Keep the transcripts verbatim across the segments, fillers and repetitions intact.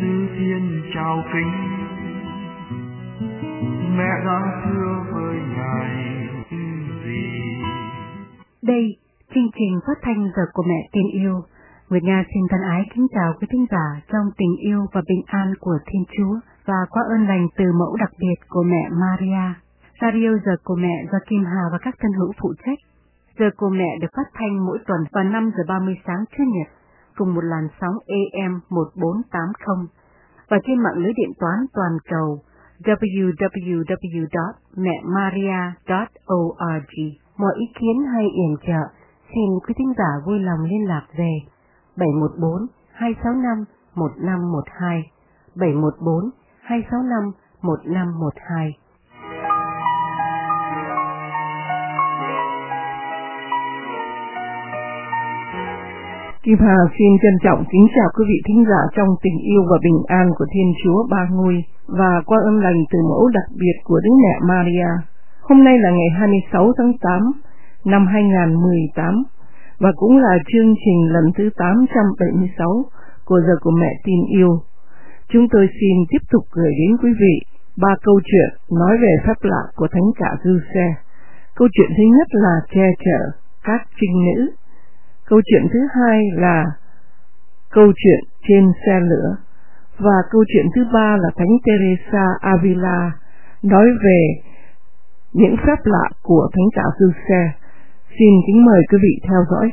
Giêsu Thiên chào kính. Mẹ đã thưa với Ngài gì? Đây, chương trình phát thanh Giờ của Mẹ Tin Yêu. Nguyệt Nga xin thân ái kính chào quý thính giả trong tình yêu và bình an của Thiên Chúa và qua ơn lành từ mẫu đặc biệt của mẹ Maria. Radio Giờ của Mẹ do Kim Hà và các thân hữu phụ trách. Giờ của Mẹ được phát thanh mỗi tuần vào năm giờ ba mươi sáng Chủ nhật cùng một làn sóng A M một bốn tám không và trên mạng lưới điện toán toàn cầu w w w chấm mẹ maria chấm org. Mọi ý kiến hay yểm trợ xin quý thính giả vui lòng liên lạc về bảy một bốn hai sáu năm một năm một hai, bảy một bốn hai sáu năm một năm một hai. Kim Hà xin trân trọng kính chào quý vị thính giả trong tình yêu và bình an của Thiên Chúa Ba Ngôi và qua ơn lành từ mẫu đặc biệt của Đức Mẹ Maria. Hôm nay là ngày hai mươi sáu tháng tám năm hai nghìn không trăm mười tám và cũng là chương trình lần thứ tám trăm bảy mươi sáu của Giờ của Mẹ Tin Yêu. Chúng tôi xin tiếp tục gửi đến quý vị ba câu chuyện nói về phép lạ của Thánh Cả Giuse. Câu chuyện thứ nhất là che chở các trinh nữ. Câu chuyện thứ hai là câu chuyện trên xe lửa. Và câu chuyện thứ ba là Thánh Teresa Avila nói về những phép lạ của Thánh Cả Giuse. Xin kính mời quý vị theo dõi.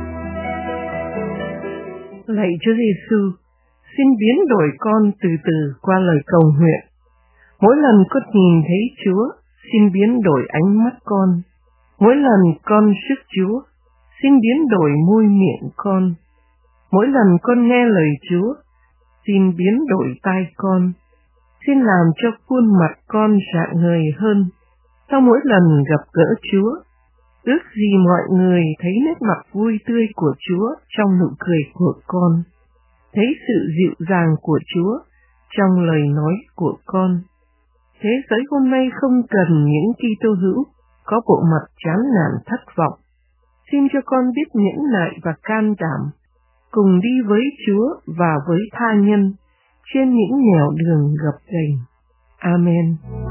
Lạy Chúa Giêsu, xin biến đổi con từ từ qua lời cầu nguyện. Mỗi lần con nhìn thấy Chúa, xin biến đổi ánh mắt con. Mỗi lần con sức Chúa, xin biến đổi môi miệng con. Mỗi lần con nghe lời Chúa, xin biến đổi tai con. Xin làm cho khuôn mặt con rạng ngời hơn. Sau mỗi lần gặp gỡ Chúa, ước gì mọi người thấy nét mặt vui tươi của Chúa trong nụ cười của con, thấy sự dịu dàng của Chúa trong lời nói của con. Thế giới hôm nay không cần những Kitô hữu có bộ mặt chán nản thất vọng. Xin cho con biết nhẫn nại và can đảm, cùng đi với Chúa và với tha nhân trên những nẻo đường gập ghềnh. Amen.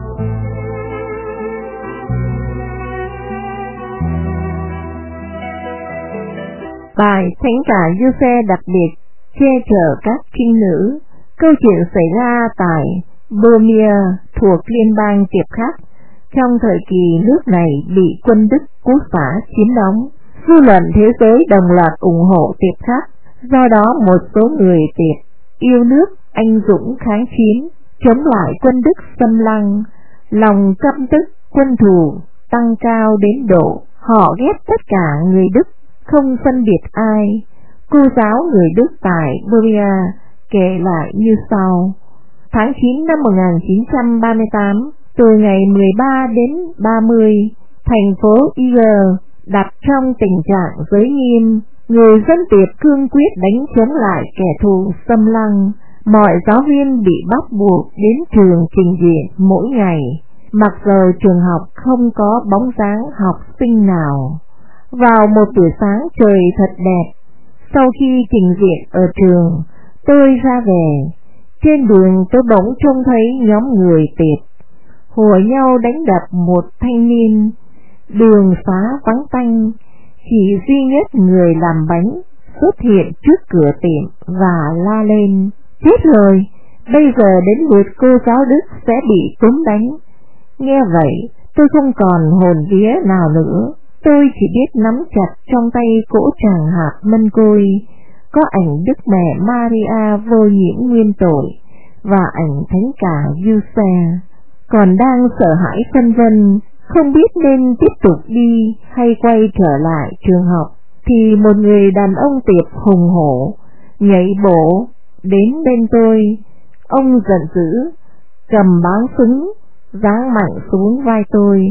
Bài Thánh Cả Giuse đặc biệt che chở các trinh nữ. Câu chuyện xảy ra tại Bohemia thuộc Liên bang Tiệp Khắc trong thời kỳ nước này bị quân Đức quốc phá chiếm đóng. Dư luận thế giới đồng loạt ủng hộ Tiệp Khắc, do đó một số người Tiệp yêu nước anh dũng kháng chiến chống lại quân Đức xâm lăng. Lòng căm tức quân thù tăng cao đến độ họ ghét tất cả người Đức, không phân biệt ai. Cô giáo người Đức tại Bohemia kể lại như sau: tháng chín năm một nghìn chín trăm ba mươi tám, từ ngày mười ba đến ba mươi, thành phố Eger đặt trong tình trạng giới nghiêm. Người dân Tiệp cương quyết đánh chống lại kẻ thù xâm lăng. Mọi giáo viên bị bắt buộc đến trường trình diện mỗi ngày, mặc dù trường học không có bóng dáng học sinh nào. Vào một buổi sáng trời thật đẹp, sau khi trình diện ở trường, tôi ra về. Trên đường tôi bỗng trông thấy nhóm người Tiệp hùa nhau đánh đập một thanh niên. Đường xá vắng tanh, chỉ duy nhất người làm bánh xuất hiện trước cửa tiệm và la lên: chết rồi, bây giờ đến lượt cô giáo Đức sẽ bị túm đánh. Nghe vậy, tôi không còn hồn vía nào nữa. Tôi chỉ biết nắm chặt trong tay cỗ tràng hạt mân côi, có ảnh Đức Mẹ Maria vô nhiễm nguyên tội và ảnh Thánh Cả Giuse. Còn đang sợ hãi phân vân, không biết nên tiếp tục đi hay quay trở lại trường học, thì một người đàn ông Tiệp hùng hổ nhảy bổ đến bên tôi. Ông giận dữ, cầm báng súng giáng mạnh xuống vai tôi.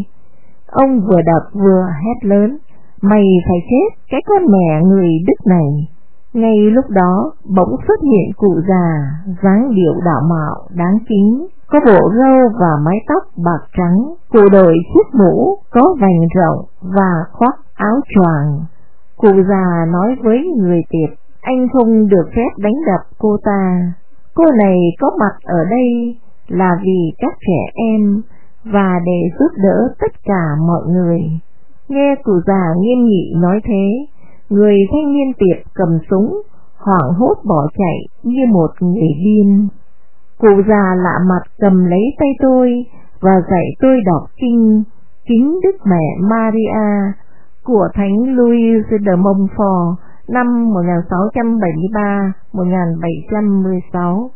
Ông vừa đập vừa hét lớn: mày phải chết, cái con mẹ người Đức này. Ngay lúc đó bỗng xuất hiện cụ già dáng điệu đạo mạo đáng kính, có bộ râu và mái tóc bạc trắng. Cụ đội chiếc mũ có vành rộng và khoác áo choàng. Cụ già nói với người Tiệp: anh không được phép đánh đập cô ta. Cô này có mặt ở đây là vì các trẻ em và để giúp đỡ tất cả mọi người. Nghe cụ già nghiêm nghị nói thế, người thanh niên Tiệp cầm súng, hoảng hốt bỏ chạy như một người điên. Cụ già lạ mặt cầm lấy tay tôi và dạy tôi đọc kinh Kính Đức Mẹ Maria của Thánh Louis de Montfort năm một nghìn sáu trăm bảy mươi ba đến một nghìn bảy trăm mười sáu.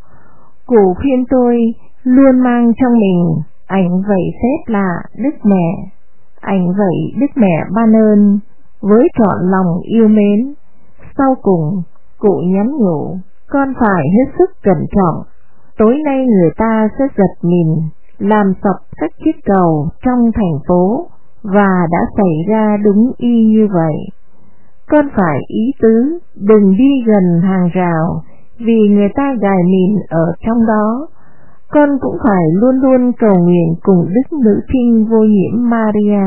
Cụ khuyên tôi luôn mang trong mình ảnh vẩy phép lạ Đức Mẹ, ảnh vẩy Đức Mẹ ban ơn với trọn lòng yêu mến. Sau cùng, cụ nhắn nhủ, con phải hết sức cẩn trọng. Tối nay người ta sẽ giật mình, làm sập các chiếc cầu trong thành phố, và đã xảy ra đúng y như vậy. Con phải ý tứ, đừng đi gần hàng rào, vì người ta gài mìn ở trong đó. Con cũng phải luôn luôn cầu nguyện cùng Đức Nữ Trinh vô nhiễm Maria.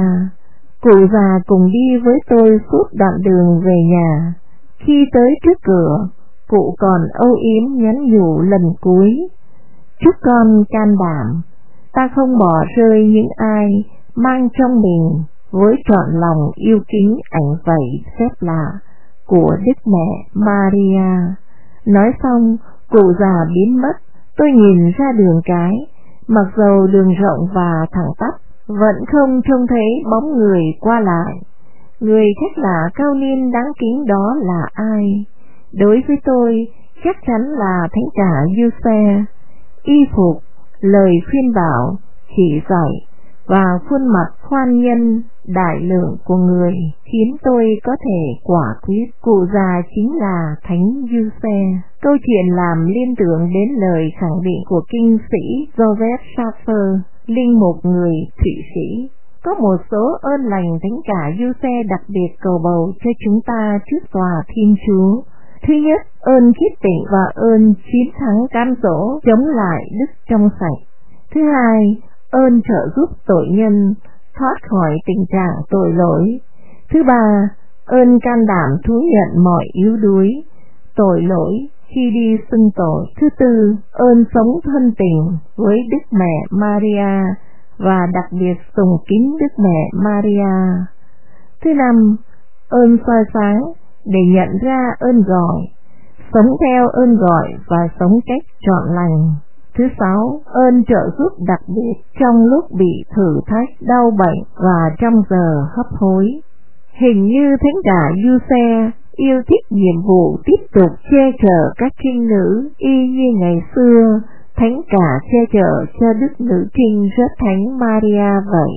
Cụ già cùng đi với tôi suốt đoạn đường về nhà. Khi tới trước cửa, cụ còn âu yếm nhắn nhủ lần cuối, chúc con can đảm, ta không bỏ rơi những ai mang trong mình với trọn lòng yêu kính ảnh vẩy phép lạ của Đức Mẹ Maria. Nói xong, cụ già biến mất. Tôi nhìn ra đường cái, mặc dầu đường rộng và thẳng tắp, vẫn không trông thấy bóng người qua lại. Người khách lạ cao niên đáng kính đó là ai? Đối với tôi, chắc chắn là Thánh cả Giuse. Y phục, lời khuyên bảo, chỉ dạy và khuôn mặt khoan nhân, đại lượng của người khiến tôi có thể quả quyết cụ già chính là Thánh Giuse. Câu chuyện làm liên tưởng đến lời khẳng định của kinh sĩ Joseph Schaffer, linh mục người Thụy Sĩ. Có một số ơn lành Thánh cả Giuse đặc biệt cầu bầu cho chúng ta trước tòa Thiên Chúa. Thứ nhất, ơn khiết tịnh và ơn chiến thắng cám dỗ chống lại đức trong sạch. Thứ hai, ơn trợ giúp tội nhân thoát khỏi tình trạng tội lỗi. Thứ ba, ơn can đảm thú nhận mọi yếu đuối, tội lỗi khi đi xưng tội. Thứ tư, ơn sống thân tình với Đức Mẹ Maria và đặc biệt sùng kính Đức Mẹ Maria. Thứ năm, ơn soi sáng để nhận ra ơn gọi, sống theo ơn gọi và sống cách trọn lành. Thứ sáu, ơn trợ giúp đặc biệt trong lúc bị thử thách, đau bệnh và trong giờ hấp hối. Hình như Thánh cả Giuse yêu thích nhiệm vụ tiếp tục che chở các trinh nữ, y như ngày xưa Thánh cả che chở cho Đức Nữ Trinh rất Thánh Maria vậy.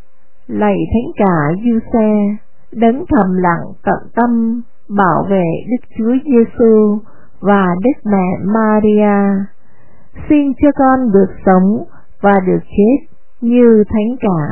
Lạy Thánh cả Giuse, đấng thầm lặng tận tâm bảo vệ Đức Chúa Giêsu và Đức Mẹ Maria, xin cho con được sống và được chết như Thánh cả.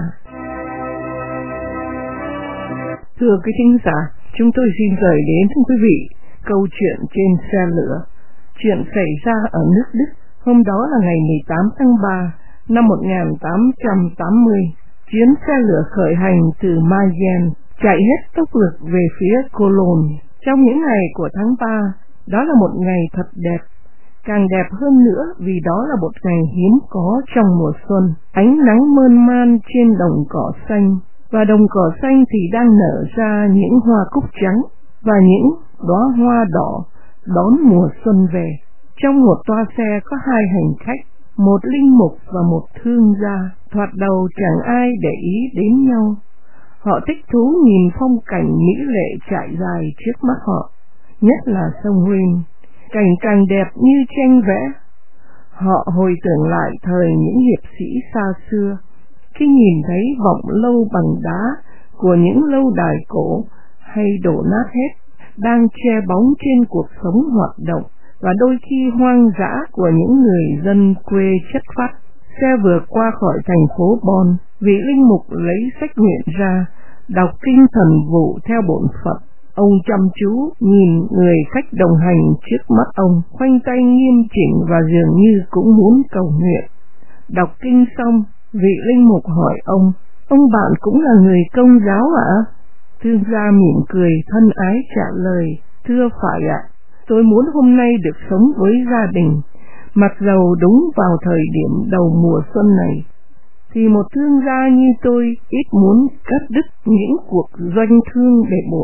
Thưa quý thính giả, chúng tôi xin gửi đến quý vị câu chuyện trên xe lửa. Chuyện xảy ra ở nước Đức. Hôm đó là ngày mười tám tháng ba năm một nghìn tám trăm tám mươi. Chuyến xe lửa khởi hành từ Mayen chạy hết tốc lực về phía Cologne. Trong những ngày của tháng ba, đó là một ngày thật đẹp. Càng đẹp hơn nữa vì đó là một ngày hiếm có trong mùa xuân. Ánh nắng mơn man trên đồng cỏ xanh, và đồng cỏ xanh thì đang nở ra những hoa cúc trắng và những đóa hoa đỏ đón mùa xuân về. Trong một toa xe có hai hành khách, một linh mục và một thương gia. Thoạt đầu chẳng ai để ý đến nhau. Họ thích thú nhìn phong cảnh mỹ lệ trải dài trước mắt họ, nhất là sông Rhin, cảnh càng đẹp như tranh vẽ. Họ hồi tưởng lại thời những hiệp sĩ xa xưa, khi nhìn thấy vọng lâu bằng đá của những lâu đài cổ hay đổ nát hết, đang che bóng trên cuộc sống hoạt động và đôi khi hoang dã của những người dân quê chất phác. Xe vừa qua khỏi thành phố Bonn, vị linh mục lấy sách nguyện ra, đọc kinh thần vụ theo bổn phận. Ông chăm chú nhìn người khách đồng hành trước mắt ông, khoanh tay nghiêm chỉnh và dường như cũng muốn cầu nguyện. Đọc kinh xong, vị linh mục hỏi ông, ông bạn cũng là người Công giáo ạ? Thương gia mỉm cười thân ái trả lời, thưa phải ạ, tôi muốn hôm nay được sống với gia đình, Mặc dầu đúng vào thời điểm đầu mùa xuân này, thì một thương gia như tôi ít muốn cắt đứt những cuộc doanh thương bề bộn.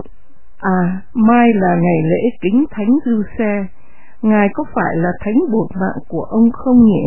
À, mai là ngày lễ kính Thánh Giuse, ngài có phải là thánh bổn mạng của ông không nhỉ?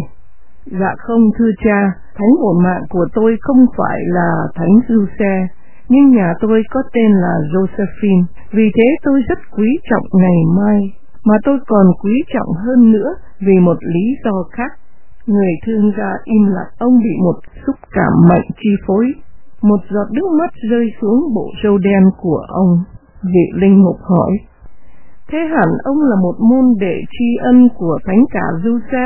Dạ không thưa cha, thánh bổn mạng của tôi không phải là Thánh Giuse, nhưng nhà tôi có tên là Josephine, vì thế tôi rất quý trọng ngày mai, mà tôi còn quý trọng hơn nữa vì một lý do khác. Người thương gia im lặng, ông bị một xúc cảm mạnh chi phối. Một giọt nước mắt rơi xuống bộ râu đen của ông. Vị linh mục hỏi, thế hẳn ông là một môn đệ tri ân của thánh cả Giuse?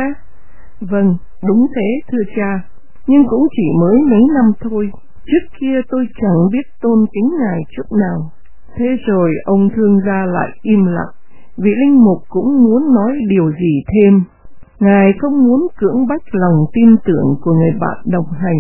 Vâng, đúng thế thưa cha, nhưng cũng chỉ mới mấy năm thôi. Trước kia tôi chẳng biết tôn kính ngài chút nào. Thế rồi ông thương gia lại im lặng. Vị linh mục cũng muốn nói điều gì thêm. Ngài không muốn cưỡng bách lòng tin tưởng của người bạn đồng hành.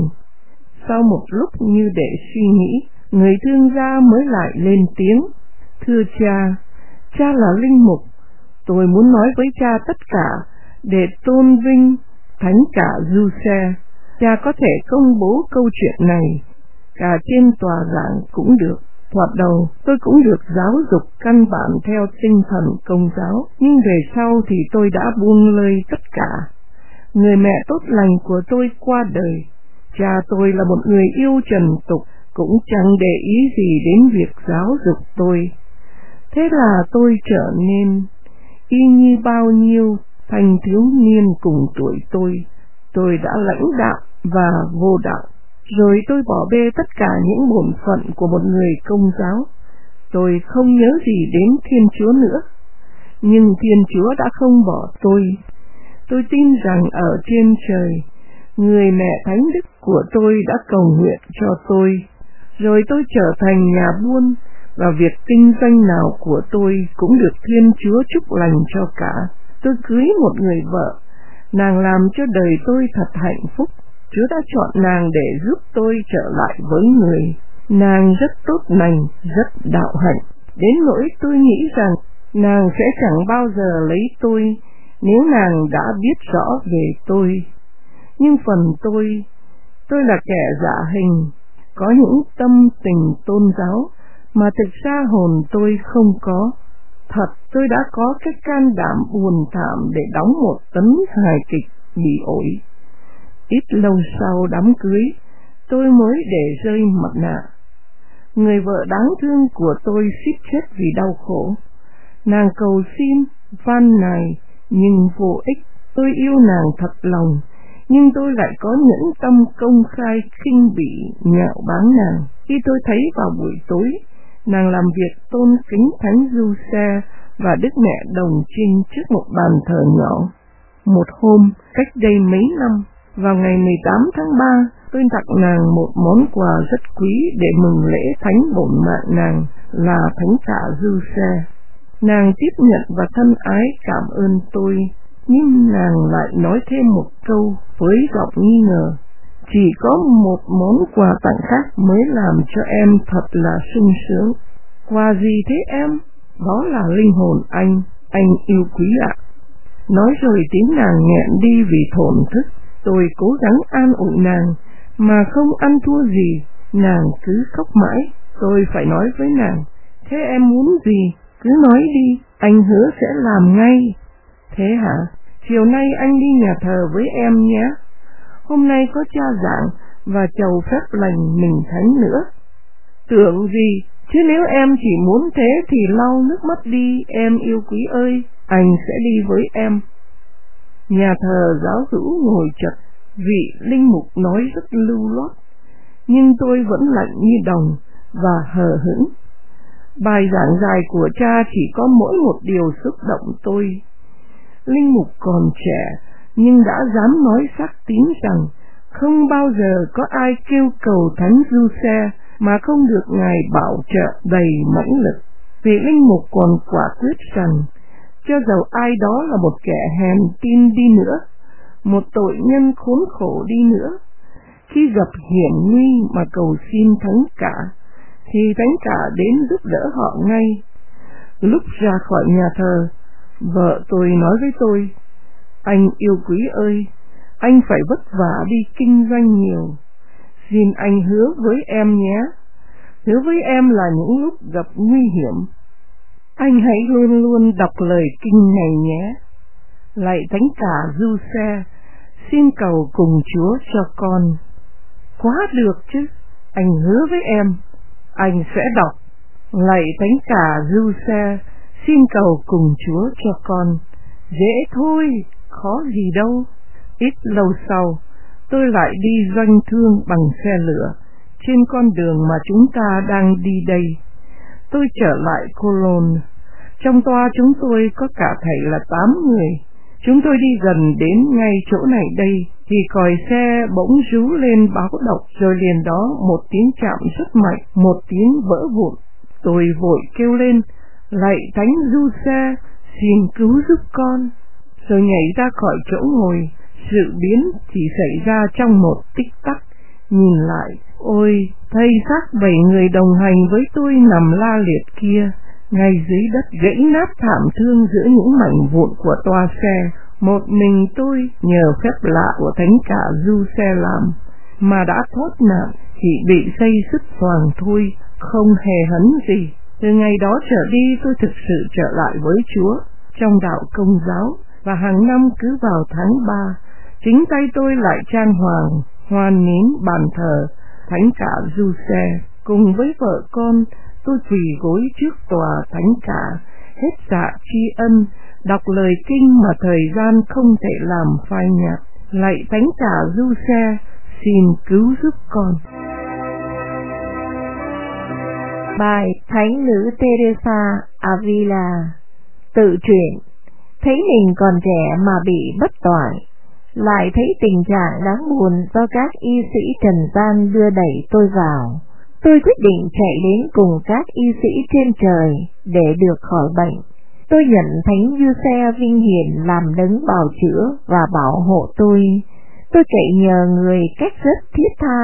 Sau một lúc như để suy nghĩ, người thương gia mới lại lên tiếng. Thưa cha, cha là linh mục, tôi muốn nói với cha tất cả để tôn vinh thánh cả Giuse. Cha có thể công bố câu chuyện này cả trên tòa giảng cũng được. Thoạt đầu tôi cũng được giáo dục căn bản theo tinh thần Công giáo, nhưng về sau thì tôi đã buông lơi tất cả. Người mẹ tốt lành của tôi qua đời. Cha tôi là một người yêu trần tục, cũng chẳng để ý gì đến việc giáo dục tôi. Thế là tôi trở nên y như bao nhiêu thanh thiếu niên cùng tuổi tôi. Tôi đã lãnh đạo và vô đạo. Rồi tôi bỏ bê tất cả những bổn phận của một người Công giáo. Tôi không nhớ gì đến Thiên Chúa nữa. Nhưng Thiên Chúa đã không bỏ tôi. Tôi tin rằng ở trên trời, người mẹ thánh đức của tôi đã cầu nguyện cho tôi. Rồi tôi trở thành nhà buôn, và việc kinh doanh nào của tôi cũng được Thiên Chúa chúc lành cho cả. Tôi cưới một người vợ, nàng làm cho đời tôi thật hạnh phúc. Chúa đã chọn nàng để giúp tôi trở lại với người. Nàng rất tốt lành, rất đạo hạnh, đến nỗi tôi nghĩ rằng nàng sẽ chẳng bao giờ lấy tôi nếu nàng đã biết rõ về tôi. Nhưng phần tôi, tôi là kẻ dạ hình, có những tâm tình tôn giáo mà thực ra hồn tôi không có. Thật, tôi đã có cái can đảm buồn thảm để đóng một tấn hài kịch bị ổi. Ít lâu sau đám cưới, tôi mới để rơi mặt nạ. Người vợ đáng thương của tôi suýt chết vì đau khổ. Nàng cầu xin, van nài, nhưng vô ích. Tôi yêu nàng thật lòng, nhưng tôi lại có nhẫn tâm công khai khinh bỉ nhạo báng nàng. Khi tôi thấy vào buổi tối, nàng làm việc tôn kính Thánh Giuse và Đức Mẹ Đồng Trinh trước một bàn thờ nhỏ. Một hôm, cách đây mấy năm, vào ngày mười tám tháng ba, tôi tặng nàng một món quà rất quý để mừng lễ thánh bổn mạng nàng là thánh cả Giuse. Nàng tiếp nhận và thân ái cảm ơn tôi, nhưng nàng lại nói thêm một câu với giọng nghi ngờ. Chỉ có một món quà tặng khác mới làm cho em thật là sung sướng. Quà gì thế em? Đó là linh hồn anh, anh yêu quý ạ. Nói rồi tiếng nàng nghẹn đi vì thổn thức. Tôi cố gắng an ủi nàng, mà không ăn thua gì, nàng cứ khóc mãi. Tôi phải nói với nàng, thế em muốn gì? Cứ nói đi, anh hứa sẽ làm ngay. Thế hả? Chiều nay anh đi nhà thờ với em nhé. Hôm nay có cha giảng và chầu phép lành mình thánh nữa. Tưởng gì, chứ nếu em chỉ muốn thế thì lau nước mắt đi, em yêu quý ơi, anh sẽ đi với em. Nhà thờ giáo hữu ngồi chật, vị linh mục nói rất lưu loát, nhưng tôi vẫn lạnh như đồng và hờ hững. Bài giảng dài của cha chỉ có mỗi một điều xúc động tôi. Linh mục còn trẻ, nhưng đã dám nói xác tín rằng không bao giờ có ai kêu cầu Thánh Giuse mà không được Ngài bảo trợ đầy mãnh lực. Vị linh mục còn quả quyết rằng cho dầu ai đó là một kẻ hèn tin đi nữa, một tội nhân khốn khổ đi nữa, khi gặp hiểm nguy mà cầu xin Thánh cả, thì Thánh cả đến giúp đỡ họ ngay. Lúc ra khỏi nhà thờ, vợ tôi nói với tôi, Anh yêu quý ơi, anh phải vất vả đi kinh doanh nhiều. Xin anh hứa với em nhé, hứa với em là những lúc gặp nguy hiểm, anh hãy luôn luôn đọc lời kinh này nhé. Lạy Thánh Cả Giuse, xin cầu cùng Chúa cho con. Quá được chứ, anh hứa với em, anh sẽ đọc. Lạy Thánh Cả Giuse, xin cầu cùng Chúa cho con. Dễ thôi, khó gì đâu. Ít lâu sau, tôi lại đi doanh thương bằng xe lửa trên con đường mà chúng ta đang đi đây. Tôi trở lại Cologne. Trong toa chúng tôi có cả thảy là tám người. Chúng tôi đi gần đến ngay chỗ này đây thì còi xe bỗng rú lên báo động, rồi liền đó một tiếng chạm rất mạnh, một tiếng vỡ vụn. Tôi vội kêu lên: lạy Thánh Giuse, xin cứu giúp con. Rồi nhảy ra khỏi chỗ ngồi. Sự biến chỉ xảy ra trong một tích tắc. Nhìn lại, ôi, thấy xác bảy người đồng hành với tôi nằm la liệt kia, ngay dưới đất gãy nát thảm thương giữa những mảnh vụn của toa xe. Một mình tôi, nhờ phép lạ của Thánh Cả Giuse làm, mà đã thoát nạn, chỉ bị xây sức toàn thôi, không hề hấn gì. Từ ngày đó trở đi, tôi thực sự trở lại với Chúa trong đạo Công giáo, và hàng năm cứ vào tháng ba, chính tay tôi lại trang hoàng, hoan nến bàn thờ Thánh Cả Giuse. Cùng với vợ con, tôi quỳ gối trước tòa Thánh Cả, hết dạ tri ân, đọc lời kinh mà thời gian không thể làm phai nhạt. Lạy Thánh Cả Giuse, xin cứu giúp con. Bài Thánh nữ Teresa Avila. Tự truyện. Thấy mình còn trẻ mà bị bất toại, lại thấy tình trạng đáng buồn do các y sĩ trần gian đưa đẩy tôi vào, tôi quyết định chạy đến cùng các y sĩ trên trời để được khỏi bệnh. Tôi nhận Thánh Giuse vinh hiển làm đấng bào chữa và bảo hộ tôi. Tôi cậy nhờ người cách rất thiết tha,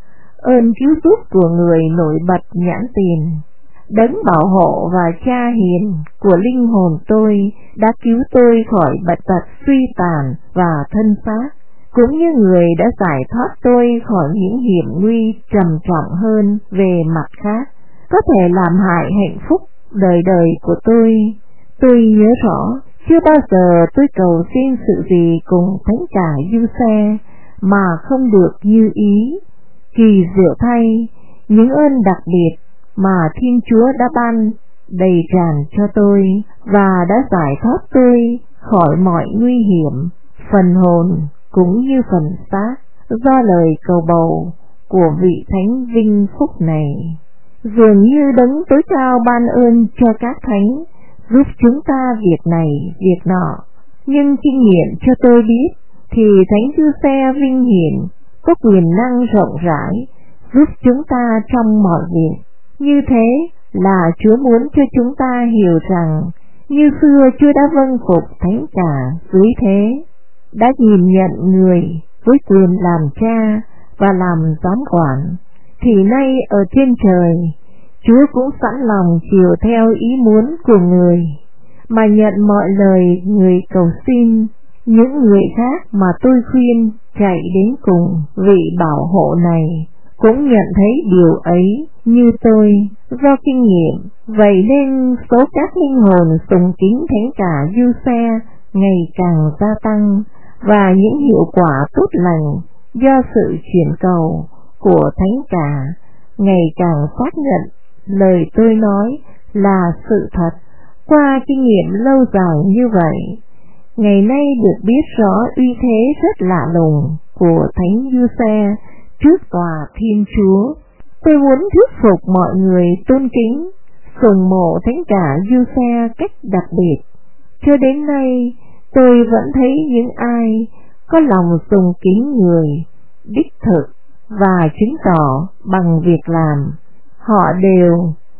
ơn cứu giúp của người nổi bật nhãn tiền. Đấng bảo hộ và cha hiền của linh hồn tôi đã cứu tôi khỏi bệnh tật suy tàn và thân xác, cũng như người đã giải thoát tôi khỏi những hiểm nguy trầm trọng hơn về mặt khác, có thể làm hại hạnh phúc đời đời của tôi. Tôi nhớ rõ, chưa bao giờ tôi cầu xin sự gì cùng Thánh Cả Giuse mà không được như ý. Kỳ diệu thay, những ơn đặc biệt mà Thiên Chúa đã ban đầy tràn cho tôi và đã giải thoát tôi khỏi mọi nguy hiểm, phần hồn cũng như phần xác, do lời cầu bầu của vị Thánh vinh phúc này. Dường như đấng tối cao ban ơn cho các thánh, giúp chúng ta việc này, việc nọ. Nhưng kinh nghiệm cho tôi biết, thì Thánh Giuse vinh hiển có quyền năng rộng rãi, giúp chúng ta trong mọi việc. Như thế là Chúa muốn cho chúng ta hiểu rằng, như xưa Chúa đã vâng phục Thánh Cả dưới thế, đã nhìn nhận người với quyền làm cha và làm giám quản, thì nay ở trên trời, Chúa cũng sẵn lòng chiều theo ý muốn của người, mà nhận mọi lời người cầu xin. Những người khác mà tôi khuyên chạy đến cùng vị bảo hộ này cũng nhận thấy điều ấy như tôi. Do kinh nghiệm, vậy nên số các linh hồn sùng kính Thánh Cả Giuse ngày càng gia tăng, và những hiệu quả tốt lành do sự chuyển cầu của Thánh Cả ngày càng xác nhận lời tôi nói là sự thật. Qua kinh nghiệm lâu dài như vậy, ngày nay được biết rõ uy thế rất lạ lùng của Thánh Giuse trước tòa Thiên Chúa. Tôi muốn thuyết phục mọi người tôn kính, sùng mộ Thánh Cả Giuse cách đặc biệt. Cho đến nay, tôi vẫn thấy những ai có lòng sùng kính người đích thực và chứng tỏ bằng việc làm, họ đều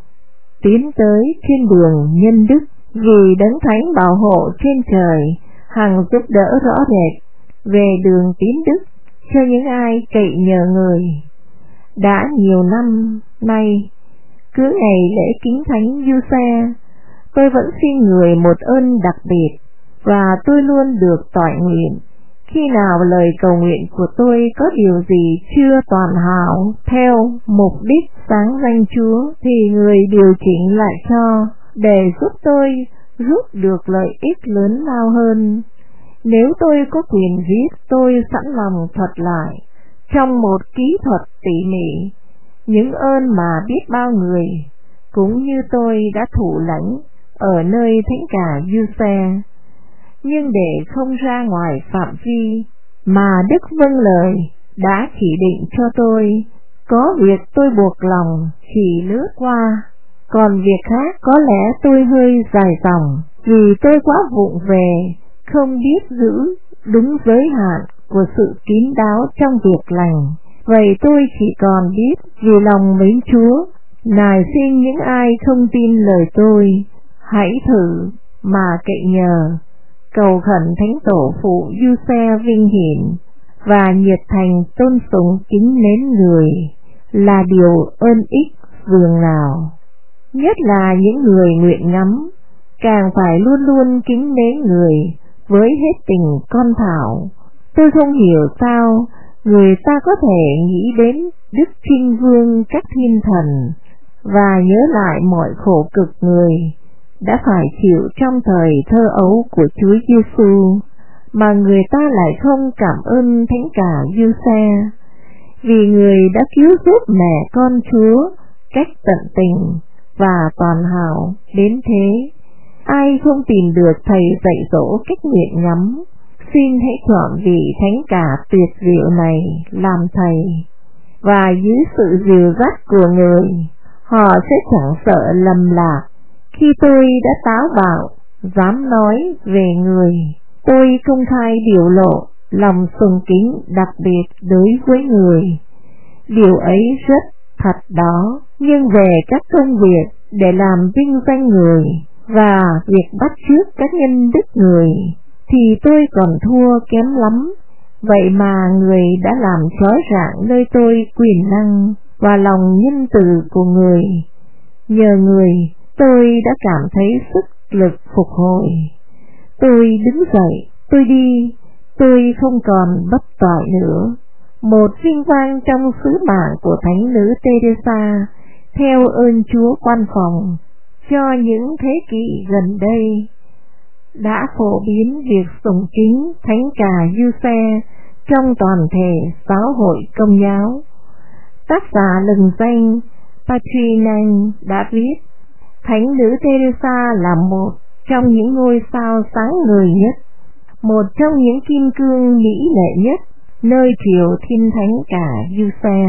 tiến tới trên đường nhân đức, vì Đấng Thánh bảo hộ trên trời hằng giúp đỡ rõ rệt về đường tín đức cho những ai cậy nhờ người. Đã nhiều năm nay, cứ ngày lễ kính Thánh Giuse, tôi vẫn xin người một ơn đặc biệt và tôi luôn được toại nguyện. Khi nào lời cầu nguyện của tôi có điều gì chưa toàn hảo theo mục đích sáng danh Chúa, thì người điều chỉnh lại cho, để giúp tôi rút được lợi ích lớn lao hơn. Nếu tôi có quyền viết, tôi sẵn lòng thuật lại trong một kỹ thuật tỉ mỉ những ơn mà biết bao người cũng như tôi đã thụ lãnh ở nơi thánh cả Giuse. Nhưng để không ra ngoài phạm vi mà Đức vâng lời đã chỉ định cho tôi, có việc tôi buộc lòng chỉ lướt qua, còn việc khác có lẽ tôi hơi dài dòng, vì tôi quá vụng về, không biết giữ đúng giới hạn của sự kín đáo trong việc lành. Vậy tôi chỉ còn biết vì lòng mến Chúa, nài xin những ai không tin lời tôi, hãy thử mà cậy nhờ, cầu khẩn Thánh Tổ phụ Giuse vinh hiển và nhiệt thành tôn sùng kính mến người là điều ơn ích dường nào. Nhất là những người nguyện ngắm, càng phải luôn luôn kính mến người với hết tình con thảo. Tôi không hiểu sao người ta có thể nghĩ đến Đức Trinh Vương các thiên thần và nhớ lại mọi khổ cực người đã phải chịu trong thời thơ ấu của Chúa Giêsu, mà người ta lại không cảm ơn Thánh cả Giuse, vì người đã cứu giúp mẹ con Chúa cách tận tình và toàn hảo đến thế. Ai không tìm được thầy dạy dỗ cách nguyện ngắm, xin hãy chọn vị Thánh cả tuyệt diệu này làm thầy, và dưới sự dìu dắt của người, họ sẽ chẳng sợ lầm lạc. Khi tôi đã táo bạo dám nói về người, tôi công khai biểu lộ lòng sùng kính đặc biệt đối với người. Điều ấy rất thật đó, nhưng về các công việc để làm vinh danh người và việc bắt chước các nhân đức người thì tôi còn thua kém lắm. Vậy mà người đã làm chói rạng nơi tôi quyền năng và lòng nhân từ của người. Nhờ người, tôi đã cảm thấy sức lực phục hồi. Tôi đứng dậy, tôi đi, tôi không còn bất toại nữa. Một vinh quang trong sứ mạng của Thánh nữ Teresa theo ơn Chúa quan phòng cho những thế kỷ gần đây đã phổ biến việc sùng kính Thánh cả Giuse trong toàn thể giáo hội Công giáo. Tác giả lừng danh Patrinan đã viết, Thánh nữ Teresa là một trong những ngôi sao sáng ngời nhất, một trong những kim cương mỹ lệ nhất nơi triều thiên Thánh cả Giuse.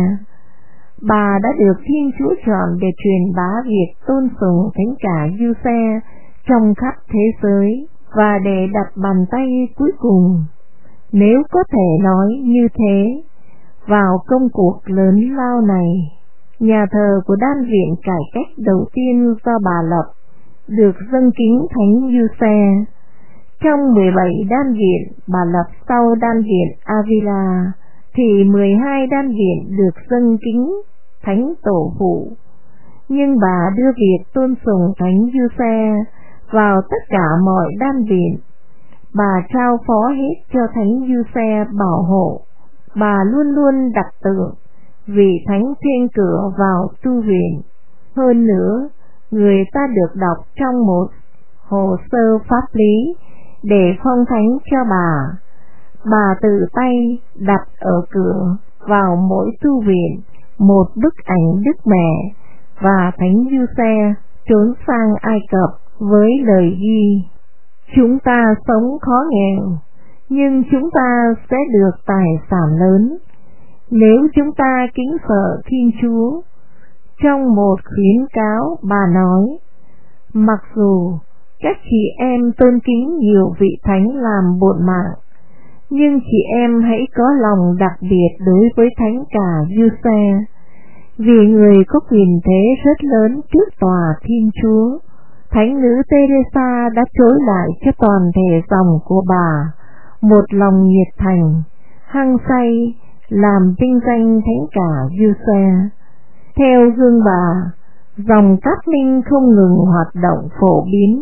Bà đã được Thiên Chúa chọn để truyền bá việc tôn sùng Thánh cả Giuse trong khắp thế giới và để đặt bàn tay cuối cùng, nếu có thể nói như thế, vào công cuộc lớn lao này. Nhà thờ của Đan viện cải cách đầu tiên do bà lập được dâng kính Thánh Giuse. Trong mười bảy đan viện bà lập sau đan viện Avila, thì mười hai đan viện được dâng kính Thánh Tổ phụ. Nhưng bà đưa việc tôn sùng Thánh Giuse vào tất cả mọi đan viện. Bà trao phó hết cho Thánh Giuse bảo hộ. Bà luôn luôn đặt tượng vị Thánh trên cửa vào tu viện. Hơn nữa, người ta được đọc trong một hồ sơ pháp lý để phong thánh cho bà. Bà tự tay đặt ở cửa vào mỗi tu viện một bức ảnh Đức Mẹ và Thánh Giuse trốn sang Ai Cập với lời ghi: chúng ta sống khó nghèo, nhưng chúng ta sẽ được tài sản lớn nếu chúng ta kính sợ Thiên Chúa. Trong một khuyến cáo bà nói, mặc dù các chị em tôn kính nhiều vị thánh làm bổn mạng, nhưng chị em hãy có lòng đặc biệt đối với Thánh cả Giuse, vì người có quyền thế rất lớn trước tòa Thiên Chúa. Thánh nữ Teresa đã trối lại cho toàn thể dòng của bà một lòng nhiệt thành, hăng say làm vinh danh Thánh cả Giuse. Theo gương bà, dòng Cát Minh không ngừng hoạt động phổ biến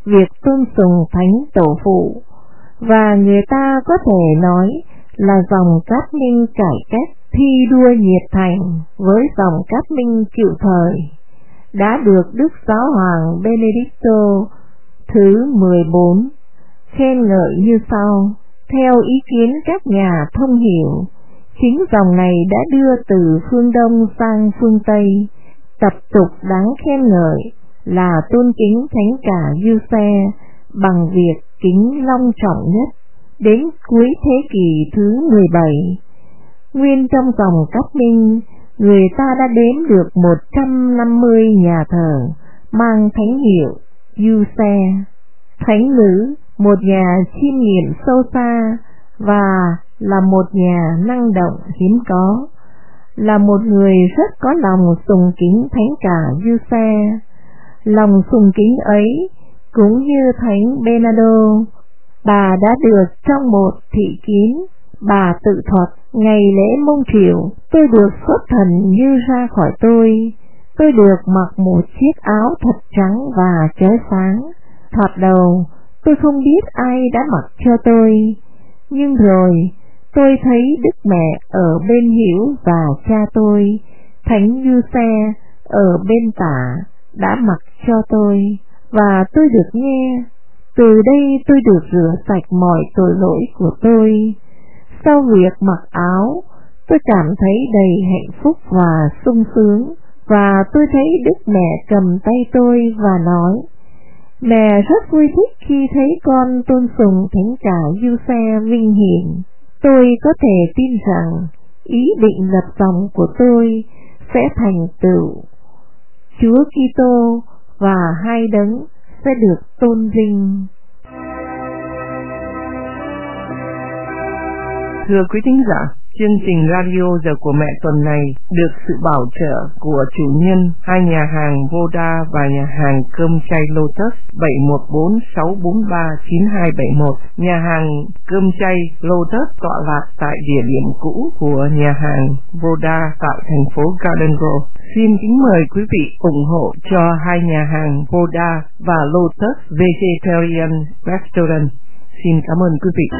việc tôn sùng thánh tổ phụ, và người ta có thể nói là dòng Cát Minh cải cách thi đua nhiệt thành với dòng Cát Minh chịu thời, đã được Đức Giáo hoàng Benedicto thứ mười bốn khen ngợi như sau. Theo ý kiến các nhà thông hiểu, chính dòng này đã đưa từ phương Đông sang phương Tây. Tập tục đáng khen ngợi là tôn kính thánh cả Giuse bằng việc kính long trọng nhất. Đến cuối thế kỷ thứ mười bảy, nguyên trong dòng Cát Minh, người ta đã đếm được một trăm năm mươi nhà thờ mang thánh hiệu Giuse. Thánh nữ, một nhà chiêm nghiệm sâu xa và là một nhà năng động hiếm có, là một người rất có lòng sùng kính thánh cả Giuse. Lòng sùng kính ấy cũng như thánh Bernardo, bà đã được trong một thị kín. Bà tự thuật: ngày lễ mông triều, tôi được xuất thần như ra khỏi tôi. Tôi được mặc một chiếc áo thật trắng và chói sáng. Thoạt đầu tôi không biết ai đã mặc cho tôi, nhưng rồi tôi thấy Đức Mẹ ở bên hữu và cha tôi, thánh Giuse, ở bên tả đã mặc cho tôi, và tôi được nghe: từ đây tôi được rửa sạch mọi tội lỗi của tôi. Sau việc mặc áo, tôi cảm thấy đầy hạnh phúc và sung sướng, và tôi thấy Đức Mẹ cầm tay tôi và nói: mẹ rất vui thích khi thấy con tôn sùng thánh cả Giuse vinh hiển. Tôi có thể tin rằng ý định lập dòng của tôi sẽ thành tựu. Chúa Kitô và hai đấng sẽ được tôn vinh. Thưa quý thính giả, chương trình radio Giờ của Mẹ tuần này được sự bảo trợ của chủ nhân hai nhà hàng Voda và nhà hàng cơm chay Lotus bảy một bốn sáu bốn ba chín hai bảy một. Nhà hàng cơm chay Lotus tọa lạc tại địa điểm cũ của nhà hàng Voda tại thành phố Garden Grove. Xin kính mời quý vị ủng hộ cho hai nhà hàng Voda và Lotus Vegetarian Restaurant. Xin cảm ơn quý vị.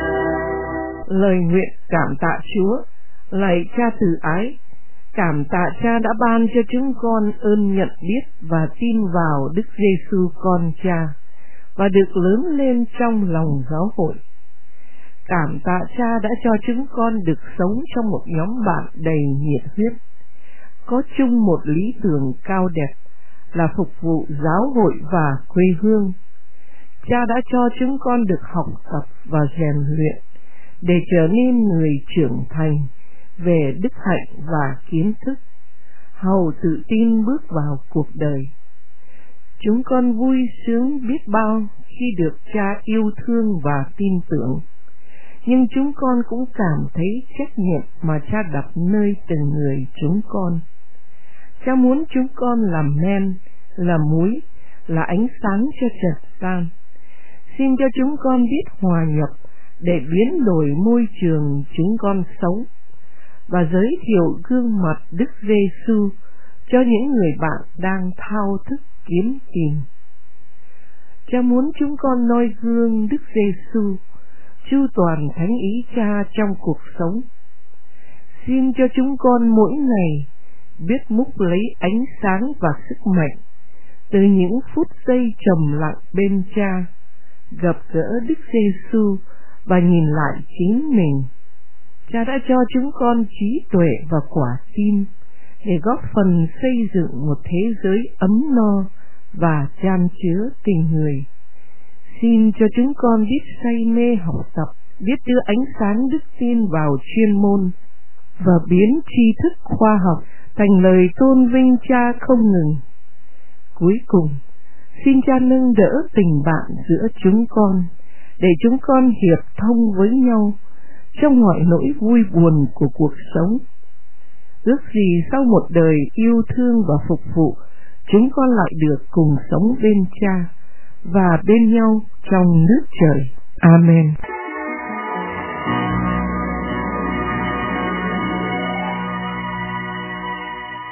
Lời nguyện cảm tạ Chúa. Lạy Cha từ ái, cảm tạ Cha đã ban cho chúng con ơn nhận biết và tin vào Đức Giêsu con Cha và được lớn lên trong lòng giáo hội. Cảm tạ Cha đã cho chúng con được sống trong một nhóm bạn đầy nhiệt huyết, có chung một lý tưởng cao đẹp là phục vụ giáo hội và quê hương. Cha đã cho chúng con được học tập và rèn luyện để trở nên người trưởng thành về đức hạnh và kiến thức, hầu tự tin bước vào cuộc đời. Chúng con vui sướng biết bao khi được Cha yêu thương và tin tưởng, nhưng chúng con cũng cảm thấy trách nhiệm mà Cha đặt nơi từng người chúng con. Cha muốn chúng con làm men, là muối, là ánh sáng cho trần gian. Xin cho chúng con biết hòa nhập để biến đổi môi trường chúng con sống và giới thiệu gương mặt Đức Giêsu cho những người bạn đang thao thức kiếm tìm. Cha muốn chúng con noi gương Đức Giêsu, chu toàn thánh ý Cha trong cuộc sống. Xin cho chúng con mỗi ngày biết múc lấy ánh sáng và sức mạnh từ những phút giây trầm lặng bên Cha, gặp gỡ Đức Giêsu và nhìn lại chính mình. Cha đã cho chúng con trí tuệ và quả tim để góp phần xây dựng một thế giới ấm no và chan chứa tình người. Xin cho chúng con biết say mê học tập, biết đưa ánh sáng đức tin vào chuyên môn và biến tri thức khoa học thành lời tôn vinh Cha không ngừng. Cuối cùng, xin Cha nâng đỡ tình bạn giữa chúng con, để chúng con hiệp thông với nhau trong mọi nỗi vui buồn của cuộc sống. Ước gì sau một đời yêu thương và phục vụ, chúng con lại được cùng sống bên Cha và bên nhau trong nước trời. Amen.